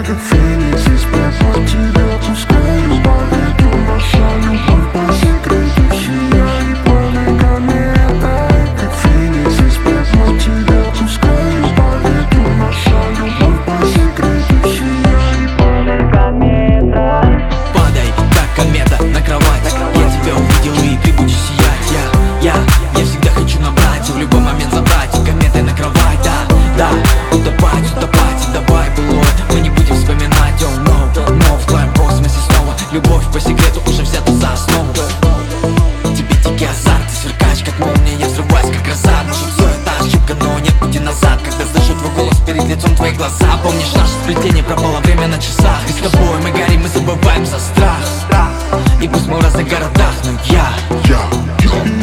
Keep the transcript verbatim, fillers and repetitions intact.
как феникс из пепла тебя пускаю по ветру. Наша любовь по секрету сияй пламя кометой, как феникс из пепла тебя пускаю по ветру. Наша любовь по секрету сияй пламя кометой. Падай, как комета на кровать. Я тебя увидел и ты будешь сиять. Я, я, я всегда хочу набрать и в любой момент забрать. И кометой на кровать, да, да. Утопать, утопать, давай было. Мы не будем вспоминать, oh no, no. В твоем космосе снова любовь по секрету уже взята за основу. Тебе дикий азарт, ты сверкаешь как молния. Я взрываюсь как гроза. Может все это ошибка, но нет пути назад. Когда слышу твой голос перед лицом твои глаза. Помнишь наше сплетение, пропало время на часах. И с тобой мы горим, мы забываем за страх. И пусть мы в разных городах, но я, Я, я